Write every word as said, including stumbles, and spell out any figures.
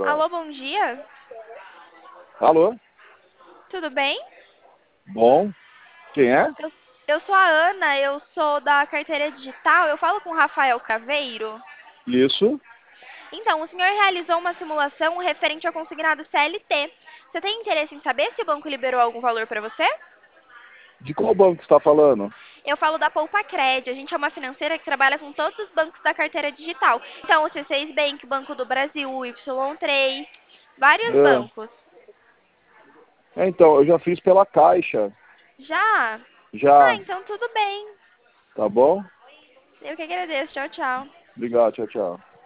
tchau. Alô, bom dia. Alô? Tudo bem? Bom? Quem é? Eu, eu sou a Ana, eu sou da carteira digital. Eu falo com o Rafael Caveiro. Isso? Então, o senhor realizou uma simulação referente ao consignado C L T. Você tem interesse em saber se o banco liberou algum valor para você? De qual banco você está falando? Eu falo da Poupa Cred. A gente é uma financeira que trabalha com todos os bancos da carteira digital. Então, o C seis Bank, Banco do Brasil, o Y três, vários É. bancos. É, então, eu já fiz pela Caixa. Já? Ah, Já. então tudo bem. Tá bom? Eu que agradeço. Tchau, tchau. Obrigado, tchau, tchau.